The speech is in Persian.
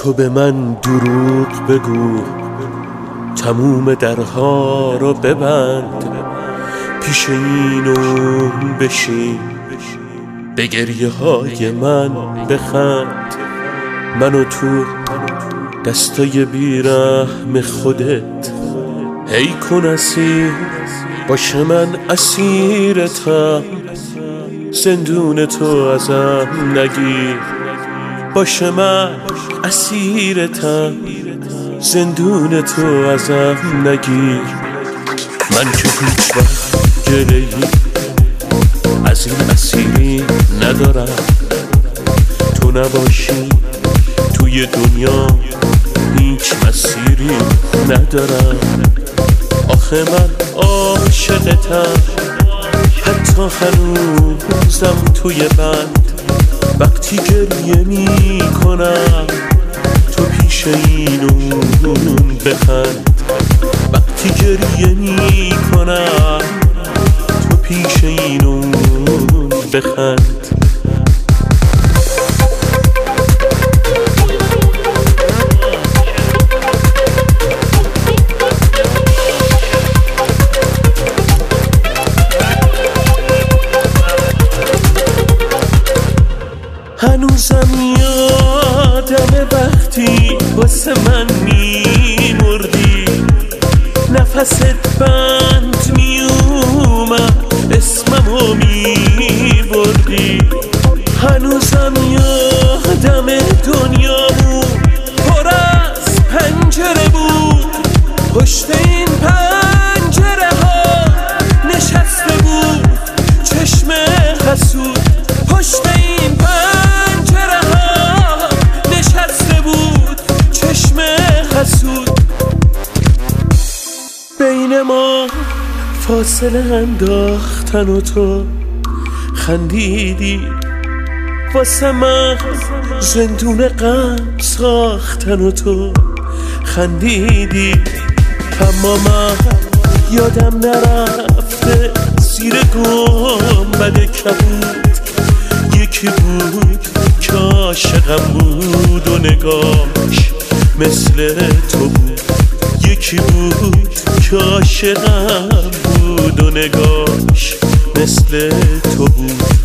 تو به من دروغ بگو، تموم درها رو ببند، پیش این و اون بشین، به گریه های من بخند. من و تو دستای بیرحم خودت، هی کن اسیر باشه، من اسیرتم، زندون تو ازم نگیر. باشه من اسیرتم، زندون تو ازم نگیر. من که هیچ وقت گله‌ای از این اسیری ندارم، تو نباشی توی دنیا هیچ مسیری ندارم. آخه من عاشقتم، حتی هنوزم توی بند. وقتی گریه می کنم تو پیش این اون بخند. وقتی گریه می کنم تو پیش این اون بخند. هنوزم یادم وقتی واسه من میمردی، نفست بند میومد، اسممو میبردی. هنوزم یادم دنیامون پر از پنجره بود، پشت این پنجره ها نشسته بود چشم حسود. پشت این پنجره ها نشسته بود چشم حسود. بین ما فاصله انداختن و تو خندیدی، واسه من زندون غم ساختن و تو خندیدی. اما من یادم نرفته زیر گنبد کبود یکی بود که عاشقم بود و نگاش مثل تو بود. یکی بود که عاشقم بود و نگاش مثل تو بود.